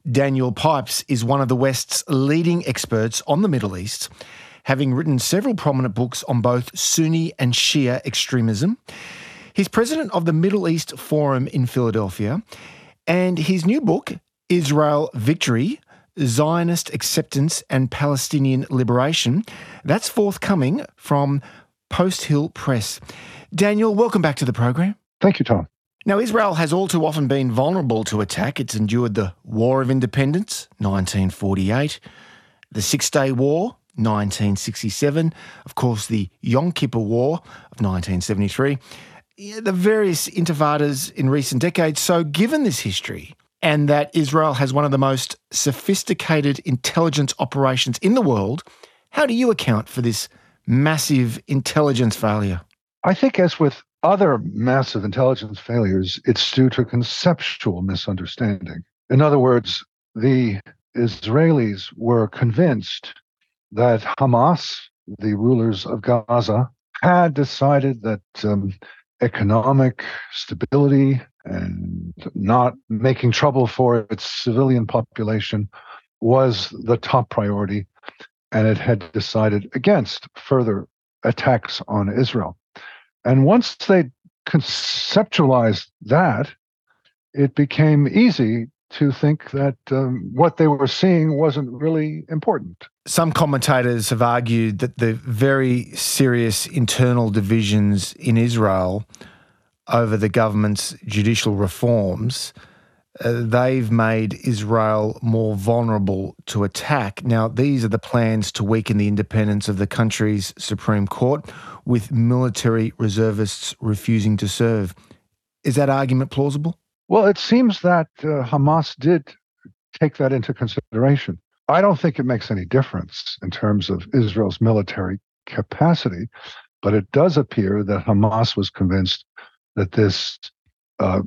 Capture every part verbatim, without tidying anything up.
Daniel Pipes is one of the West's leading experts on the Middle East, having written several prominent books on both Sunni and Shia extremism. He's president of the Middle East Forum in Philadelphia, and his new book, Israel Victory, Zionist Acceptance and Palestinian Liberation, that's forthcoming from Post Hill Press. Daniel, welcome back to the program. Thank you, Tom. Now, Israel has all too often been vulnerable to attack. It's endured the War of Independence, nineteen forty-eight, the Six-Day War, nineteen sixty-seven, of course, the Yom Kippur War of nineteen seventy-three, the various intifadas in recent decades. So given this history, and that Israel has one of the most sophisticated intelligence operations in the world, how do you account for this massive intelligence failure? I think, as with other massive intelligence failures, it's due to conceptual misunderstanding. In other words, the Israelis were convinced that Hamas, the rulers of Gaza, had decided that um, economic stability and not making trouble for its civilian population was the top priority, and it had decided against further attacks on Israel. And once they conceptualized that, it became easy to think that um, what they were seeing wasn't really important. Some commentators have argued that the very serious internal divisions in Israel over the government's judicial reforms, uh, they've made Israel more vulnerable to attack. Now, these are the plans to weaken the independence of the country's Supreme Court, with military reservists refusing to serve. Is that argument plausible? Well, it seems that uh, Hamas did take that into consideration. I don't think it makes any difference in terms of Israel's military capacity, but it does appear that Hamas was convinced that this uh,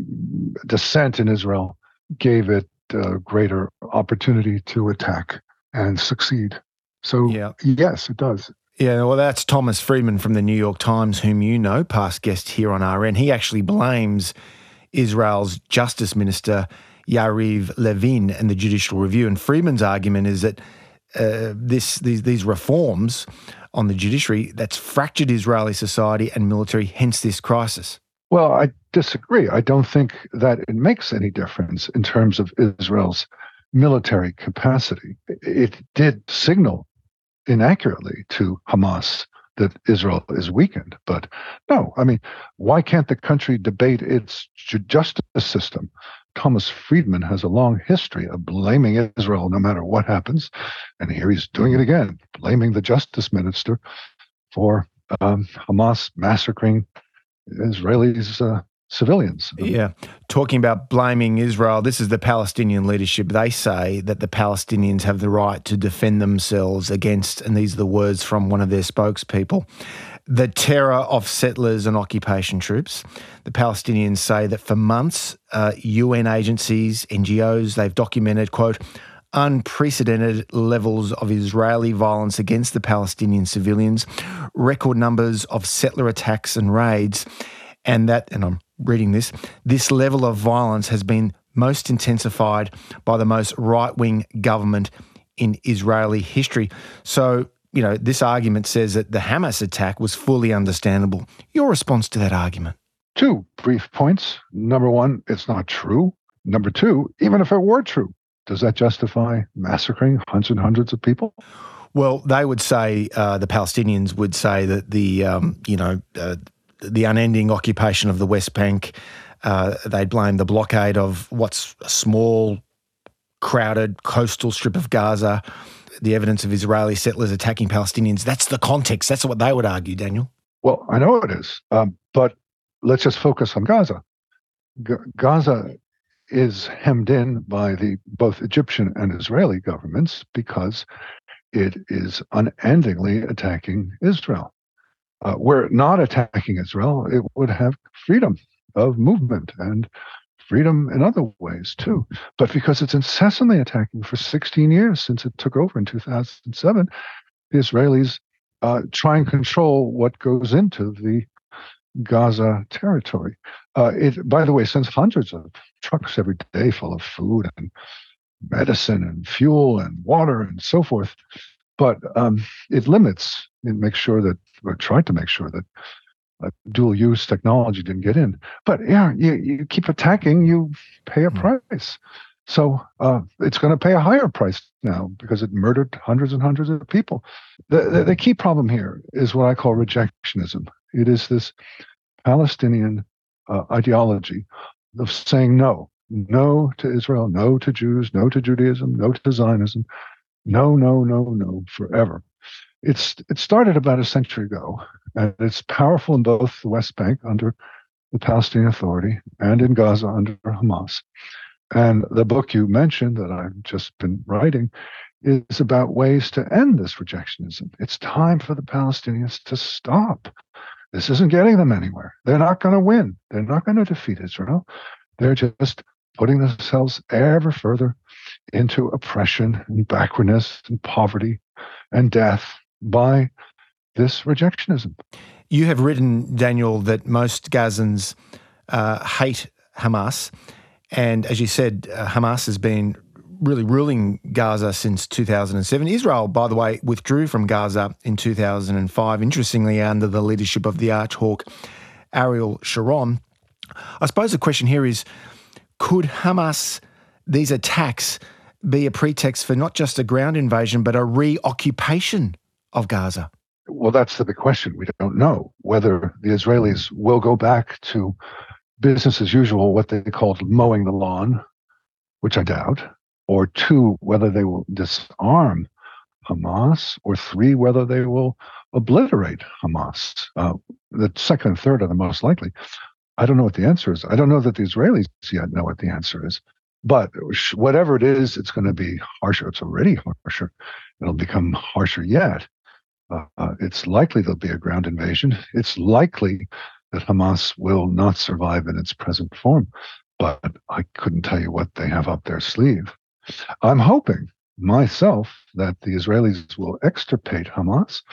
dissent in Israel gave it uh, greater opportunity to attack and succeed. So, yeah. Yes, it does. Yeah, well, that's Thomas Friedman from the New York Times, whom you know, past guest here on R N. He actually blames Israel's Justice Minister, Yariv Levin, and the Judicial Review. And Friedman's argument is that uh, this these, these reforms on the judiciary, that's fractured Israeli society and military, hence this crisis. Well, I disagree. I don't think that it makes any difference in terms of Israel's military capacity. It did signal inaccurately to Hamas that Israel is weakened. But no, I mean, why can't the country debate its justice system? Thomas Friedman has a long history of blaming Israel no matter what happens. And here he's doing it again, blaming the justice minister for um, Hamas massacring Israelis, uh, civilians. Yeah. Talking about blaming Israel, this is the Palestinian leadership. They say that the Palestinians have the right to defend themselves against, and these are the words from one of their spokespeople, the terror of settlers and occupation troops. The Palestinians say that for months, uh, U N agencies, N G Os, they've documented, quote, unprecedented levels of Israeli violence against the Palestinian civilians, record numbers of settler attacks and raids, and that, and I'm reading this, this level of violence has been most intensified by the most right-wing government in Israeli history. So, you know, this argument says that the Hamas attack was fully understandable. Your response to that argument? Two brief points. Number one, it's not true. Number two, even if it were true, does that justify massacring hundreds and hundreds of people? Well, they would say, uh, the Palestinians would say that the, um, you know, uh, the unending occupation of the West Bank, uh, they'd blame the blockade of what's a small, crowded coastal strip of Gaza, the evidence of Israeli settlers attacking Palestinians. That's the context. That's what they would argue, Daniel. Well, I know it is, um, but let's just focus on Gaza. G- Gaza is hemmed in by the both Egyptian and Israeli governments because it is unendingly attacking Israel. Uh, were it not attacking Israel, it would have freedom of movement and freedom in other ways too. But because it's incessantly attacking for sixteen years since it took over in two thousand seven, the Israelis uh, try and control what goes into the Gaza territory. Uh, it, by the way, sends hundreds of trucks every day full of food and medicine and fuel and water and so forth. But um, it limits, it makes sure that, or tried to make sure that uh, dual use technology didn't get in. But yeah, you, you keep attacking, you pay a price. So uh, it's going to pay a higher price now because it murdered hundreds and hundreds of people. The, the, the key problem here is what I call rejectionism. It is this Palestinian uh, ideology of saying no, no to Israel, no to Jews, no to Judaism, no to Zionism, no, no, no, no, forever. It's it started about a century ago, and it's powerful in both the West Bank under the Palestinian Authority and in Gaza under Hamas. And the book you mentioned that I've just been writing is about ways to end this rejectionism. It's time for the Palestinians to stop. This isn't getting them anywhere. They're not going to win. They're not going to defeat Israel. They're just putting themselves ever further into oppression and backwardness and poverty and death by this rejectionism. You have written, Daniel, that most Gazans uh, hate Hamas. And as you said, uh, Hamas has been really ruling Gaza since two thousand seven. Israel, by the way, withdrew from Gaza in two thousand five, interestingly, under the leadership of the Archhawk Ariel Sharon. I suppose the question here is, could Hamas, these attacks, be a pretext for not just a ground invasion, but a reoccupation of Gaza? Well, that's the big question. We don't know whether the Israelis will go back to business as usual, what they called mowing the lawn, which I doubt, or two, whether they will disarm Hamas, or three, whether they will obliterate Hamas. Uh, the second and third are the most likely. I don't know what the answer is. I don't know that the Israelis yet know what the answer is. But whatever it is, it's going to be harsher. It's already harsher. It'll become harsher yet. Uh, uh, it's likely there'll be a ground invasion. It's likely that Hamas will not survive in its present form. But I couldn't tell you what they have up their sleeve. I'm hoping myself that the Israelis will extirpate Hamas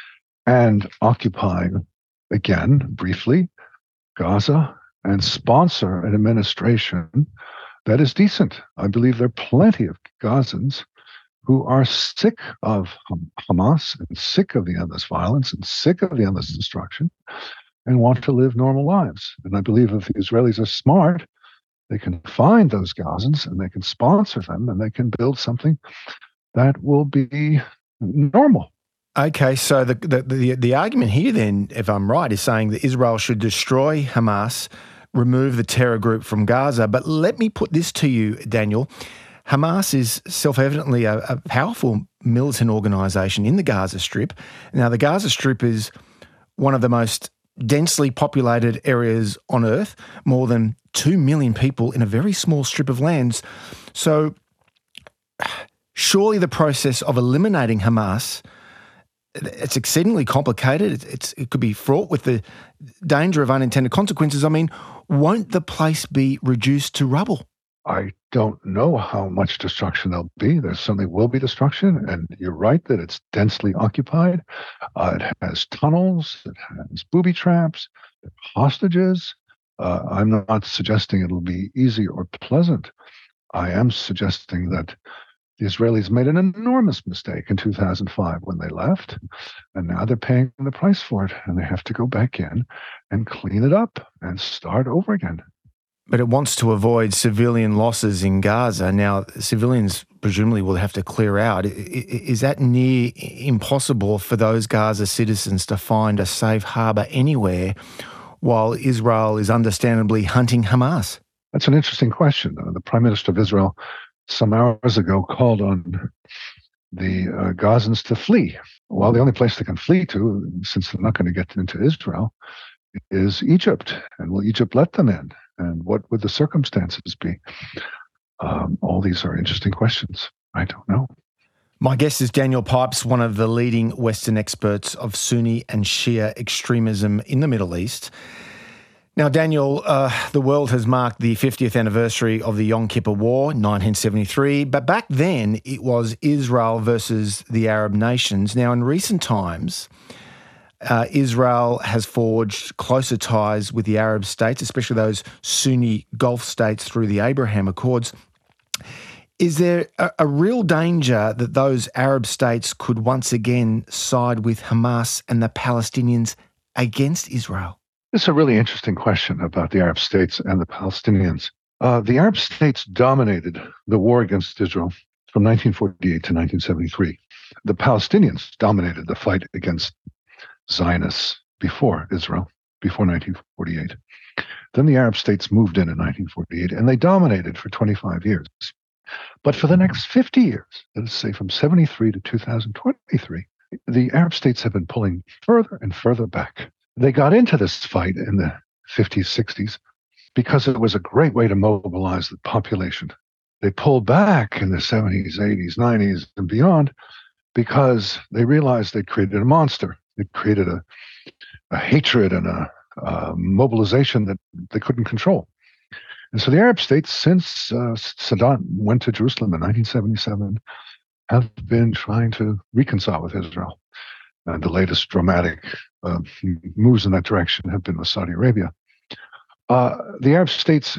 and occupy again, briefly, Gaza and sponsor an administration that is decent. I believe there are plenty of Gazans who are sick of Hamas and sick of the endless violence and sick of the endless destruction and want to live normal lives. And I believe if the Israelis are smart, they can find those Gazans and they can sponsor them and they can build something that will be normal. Okay, so the, the the the argument here then, if I'm right, is saying that Israel should destroy Hamas, remove the terror group from Gaza. But let me put this to you, Daniel. Hamas is self-evidently a, a powerful militant organisation in the Gaza Strip. Now, the Gaza Strip is one of the most densely populated areas on Earth, more than two million people in a very small strip of lands. So surely the process of eliminating Hamas, it's exceedingly complicated. It's, it's, it could be fraught with the danger of unintended consequences. I mean, won't the place be reduced to rubble? I don't know how much destruction there'll be. There certainly will be destruction, and you're right that it's densely occupied. Uh, it has tunnels, it has booby traps, hostages. Uh, I'm not suggesting it'll be easy or pleasant. I am suggesting that the Israelis made an enormous mistake in two thousand five when they left, and now they're paying the price for it, and they have to go back in and clean it up and start over again. But it wants to avoid civilian losses in Gaza. Now, civilians presumably will have to clear out. Is that near impossible for those Gaza citizens to find a safe harbour anywhere while Israel is understandably hunting Hamas? That's an interesting question. Uh, the Prime Minister of Israel some hours ago called on the uh, Gazans to flee. Well, the only place they can flee to, since they're not going to get into Israel, is Egypt. And will Egypt let them in? And what would the circumstances be? Um, all these are interesting questions. I don't know. My guest is Daniel Pipes, one of the leading Western experts of Sunni and Shia extremism in the Middle East. Now, Daniel, uh, the world has marked the fiftieth anniversary of the Yom Kippur War, nineteen seventy-three, but back then it was Israel versus the Arab nations. Now, in recent times, Uh, Israel has forged closer ties with the Arab states, especially those Sunni Gulf states through the Abraham Accords. Is there a, a real danger that those Arab states could once again side with Hamas and the Palestinians against Israel? This is a really interesting question about the Arab states and the Palestinians. Uh, the Arab states dominated the war against Israel from nineteen forty-eight to nineteen seventy-three. The Palestinians dominated the fight against Zionists before Israel, before nineteen forty-eight. Then the Arab states moved in in nineteen forty-eight, and they dominated for twenty-five years. But for the next fifty years, let's say from seventy-three to two thousand twenty-three, the Arab states have been pulling further and further back. They got into this fight in the fifties, sixties, because it was a great way to mobilize the population. They pulled back in the seventies, eighties, nineties, and beyond because they realized they'd created a monster. They'd created a, a hatred and a, a mobilization that they couldn't control. And so the Arab states, since uh, Saddam went to Jerusalem in nineteen seventy-seven, have been trying to reconcile with Israel. And the latest dramatic uh, moves in that direction have been with Saudi Arabia. Uh, the Arab states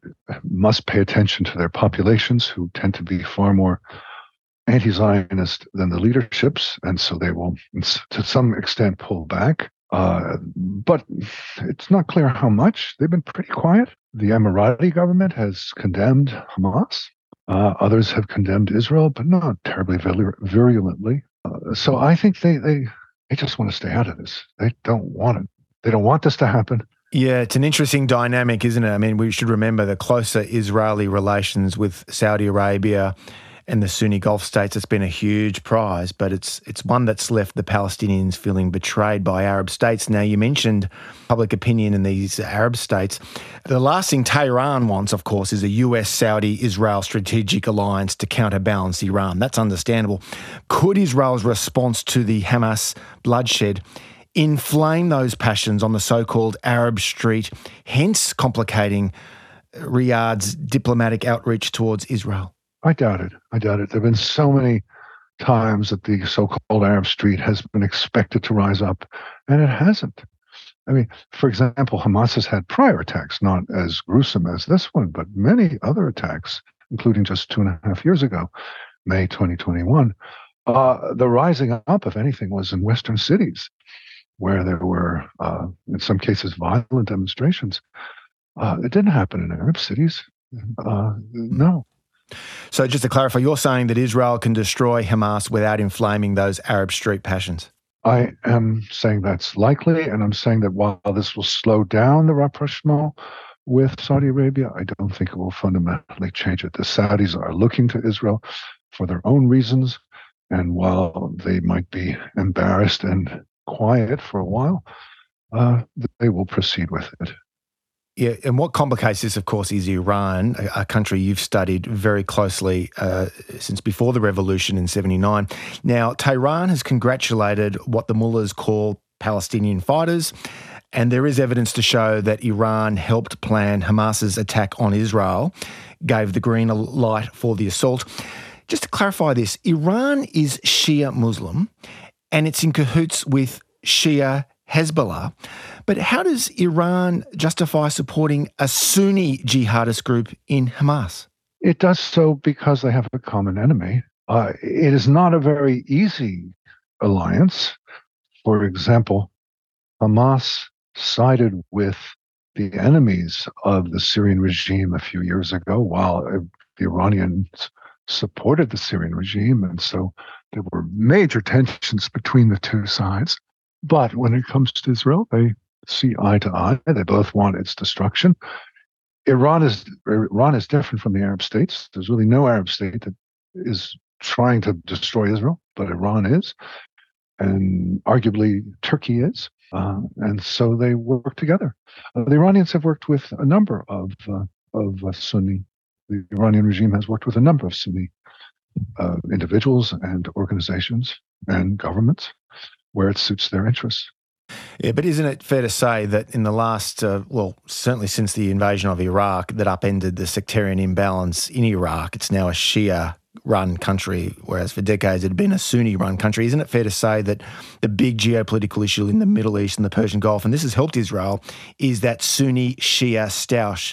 must pay attention to their populations, who tend to be far more anti-Zionist than the leaderships, and so they will, to some extent, pull back. Uh, but it's not clear how much. They've been pretty quiet. The Emirati government has condemned Hamas. Uh, others have condemned Israel, but not terribly virulently. Uh, so I think they, they they just want to stay out of this. They don't want it. They don't want this to happen. Yeah, it's an interesting dynamic, isn't it? I mean, we should remember the closer Israeli relations with Saudi Arabia and the Sunni Gulf states. It's been a huge prize, but it's it's one that's left the Palestinians feeling betrayed by Arab states. Now, you mentioned public opinion in these Arab states. The last thing Tehran wants, of course, is a U S Saudi Israel strategic alliance to counterbalance Iran. That's understandable. Could Israel's response to the Hamas bloodshed inflame those passions on the so-called Arab street, hence complicating Riyadh's diplomatic outreach towards Israel? I doubt it. I doubt it. There have been so many times that the so-called Arab street has been expected to rise up, and it hasn't. I mean, for example, Hamas has had prior attacks, not as gruesome as this one, but many other attacks, including just two and a half years ago, May twenty twenty-one. Uh, the rising up, if anything, was in Western cities, where there were, uh, in some cases, violent demonstrations. Uh, it didn't happen in Arab cities. Uh, no. So just to clarify, you're saying that Israel can destroy Hamas without inflaming those Arab street passions? I am saying that's likely, and I'm saying that while this will slow down the rapprochement with Saudi Arabia, I don't think it will fundamentally change it. The Saudis are looking to Israel for their own reasons, and while they might be embarrassed and quiet for a while, uh, they will proceed with it. Yeah, and what complicates this, of course, is Iran, a, a country you've studied very closely uh, since before the revolution in seventy-nine. Now, Tehran has congratulated what the mullahs call Palestinian fighters, and there is evidence to show that Iran helped plan Hamas's attack on Israel, gave the green light for the assault. Just to clarify this, Iran is Shia Muslim, and it's in cahoots with Shia Hezbollah. But how does Iran justify supporting a Sunni jihadist group in Hamas? It does so because they have a common enemy. Uh, it is not a very easy alliance. For example, Hamas sided with the enemies of the Syrian regime a few years ago, while the Iranians supported the Syrian regime. And so there were major tensions between the two sides. But when it comes to Israel, they see eye to eye. They both want its destruction. Iran is Iran is different from the Arab states. There's really no Arab state that is trying to destroy Israel, but Iran is, and arguably Turkey is, uh, and so they work together. Uh, the Iranians have worked with a number of uh, of uh, Sunni. The Iranian regime has worked with a number of Sunni uh, individuals and organizations and governments where it suits their interests. Yeah, but isn't it fair to say that in the last, uh, well, certainly since the invasion of Iraq that upended the sectarian imbalance in Iraq, it's now a Shia-run country, whereas for decades it had been a Sunni-run country. Isn't it fair to say that the big geopolitical issue in the Middle East and the Persian Gulf, and this has helped Israel, is that Sunni-Shia stoush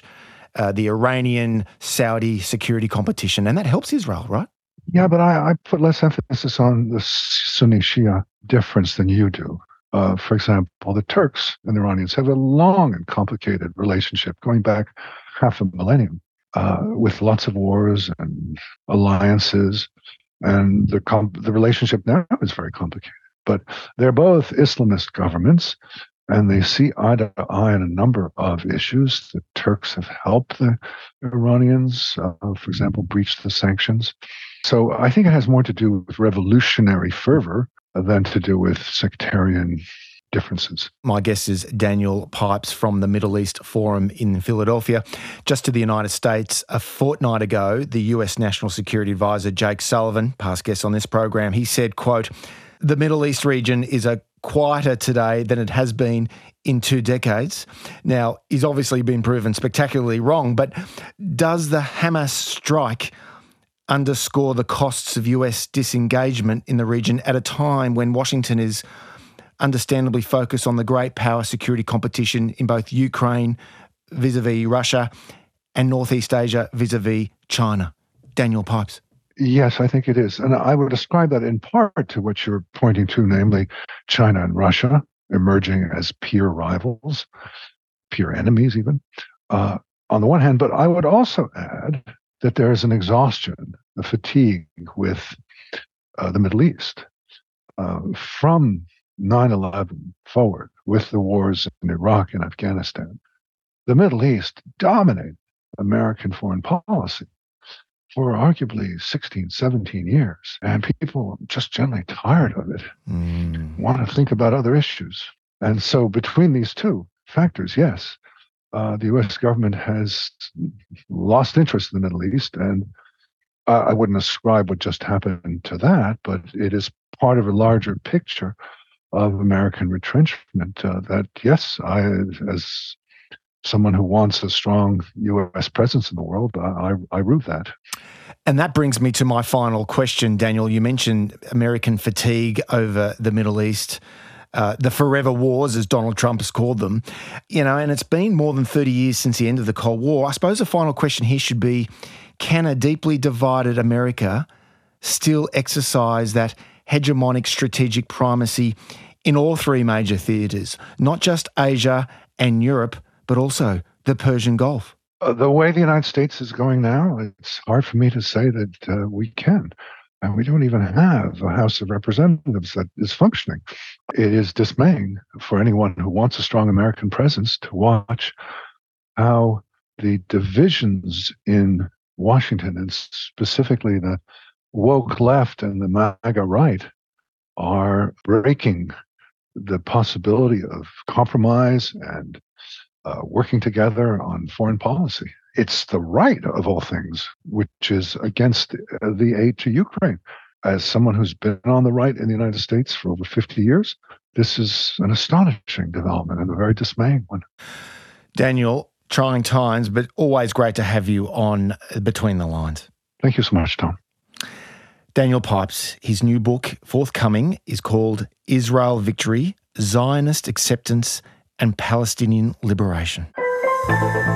uh, the Iranian-Saudi security competition, and that helps Israel, right? Yeah, but I, I put less emphasis on the Sunni-Shia difference than you do. Uh, for example, the Turks and the Iranians have a long and complicated relationship going back half a millennium, uh, with lots of wars and alliances, and the com- the relationship now is very complicated. But they're both Islamist governments, and they see eye to eye on a number of issues. The Turks have helped the Iranians, uh, for example, breach the sanctions. So I think it has more to do with revolutionary fervor than to do with sectarian differences. My guest is Daniel Pipes from the Middle East Forum in Philadelphia. Just to the United States, a fortnight ago, the U S National Security Advisor Jake Sullivan, past guest on this program, he said, quote, "The Middle East region is a quieter today than it has been in two decades." Now, he's obviously been proven spectacularly wrong, but does the Hamas strike underscore the costs of U S disengagement in the region at a time when Washington is understandably focused on the great power security competition in both Ukraine vis-a-vis Russia and Northeast Asia vis-a-vis China? Daniel Pipes. Yes, I think it is. And I would ascribe that in part to what you're pointing to, namely China and Russia emerging as peer rivals, peer enemies even, uh, on the one hand. But I would also add that there is an exhaustion, a fatigue with uh, the Middle East. Uh, from nine eleven forward, with the wars in Iraq and Afghanistan, the Middle East dominated American foreign policy for arguably sixteen, seventeen years. And people are just generally tired of it, mm. want to think about other issues. And so between these two factors, yes, uh, the U S government has lost interest in the Middle East. And uh, I wouldn't ascribe what just happened to that, but it is part of a larger picture of American retrenchment uh, that, yes, I, as someone who wants a strong U S presence in the world, I, I rue that. And that brings me to my final question, Daniel. You mentioned American fatigue over the Middle East, uh, the forever wars, as Donald Trump has called them. You know, and it's been more than thirty years since the end of the Cold War. I suppose the final question here should be, can a deeply divided America still exercise that hegemonic strategic primacy in all three major theatres, not just Asia and Europe, but also the Persian Gulf? Uh, the way the United States is going now, it's hard for me to say that uh, we can. And we don't even have a House of Representatives that is functioning. It is dismaying for anyone who wants a strong American presence to watch how the divisions in Washington, and specifically the woke left and the MAGA right, are breaking the possibility of compromise and uh, working together on foreign policy. It's the right, of all things, which is against the aid to Ukraine. As someone who's been on the right in the United States for over fifty years, this is an astonishing development and a very dismaying one. Daniel, trying times, but always great to have you on Between the Lines. Thank you so much, Tom. Daniel Pipes, his new book, forthcoming, is called Israel Victory, Zionist Acceptance and Palestinian Liberation.